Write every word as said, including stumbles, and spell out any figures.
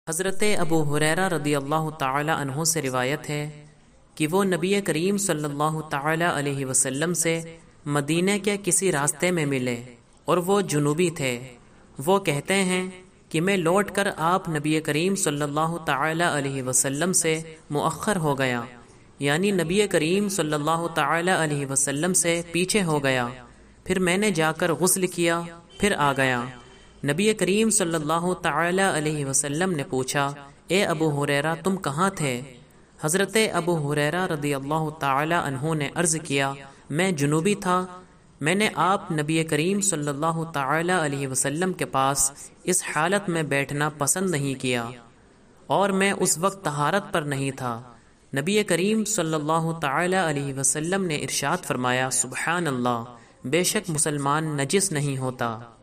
हज़रत अबू हुरैरा रदियल्लाहु ताला अन्हु से रिवायत है कि वो नबी करीम सल्लल्लाहु ताला अलैहि वसल्लम से मदीने के किसी रास्ते में मिले और वो जुनूबी थे। वो कहते हैं कि मैं लौटकर आप नबी करीम सल्लल्लाहु ताला अलैहि वसल्लम से मुअख्खर हो गया, यानी नबी करीम सल्लल्लाहु ताला अलैहि वसल्लम से पीछे हो गया। फिर मैंने जाकर गुस्ल किया, फिर आ गया। नबी करीम सल्लल्लाहु ताला अलैहि वसल्लम ने पूछा, ए अबू हुरैरा तुम कहाँ थे? हज़रत अबू हुरैरा रदियल्लाहु ताला अन्हु ने अर्ज़ किया, मैं जुनूबी था। मैंने आप नबी करीम सल्लल्लाहु ताला अलैहि वसल्लम के पास इस हालत में बैठना पसंद नहीं किया और मैं उस वक्त तहारत पर नहीं था। नबी करीम सल्लल्लाहु ताला अलैहि वसल्लम ने इरशाद फरमाया, सुब्हान अल्लाह, बेशक मुसलमान नजिस नहीं होता।